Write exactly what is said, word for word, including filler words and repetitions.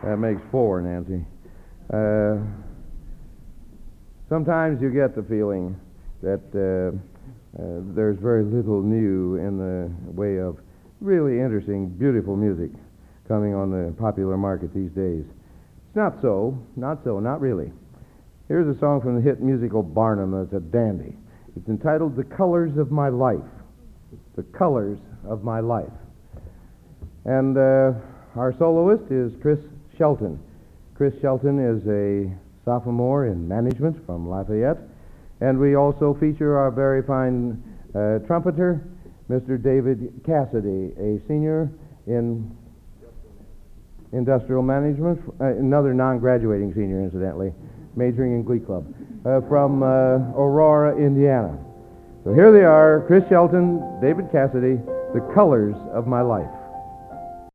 That makes four, Nancy. Uh, sometimes you get the feeling that uh, uh, there's very little new in the way of really interesting, beautiful music coming on the popular market these days. It's not so, not so, not really. Here's a song from the hit musical Barnum that's a dandy. It's entitled The Colors of My Life. The Colors of My Life. And uh, our soloist is Chris Shelton. Chris Shelton is a sophomore in management from Lafayette. And we also feature our very fine uh, trumpeter, Mister David Cassidy, a senior in industrial management, uh, another non-graduating senior, incidentally, majoring in Glee Club, uh, from uh, Aurora, Indiana. So here they are, Chris Shelton, David Cassidy, The Colors of My Life.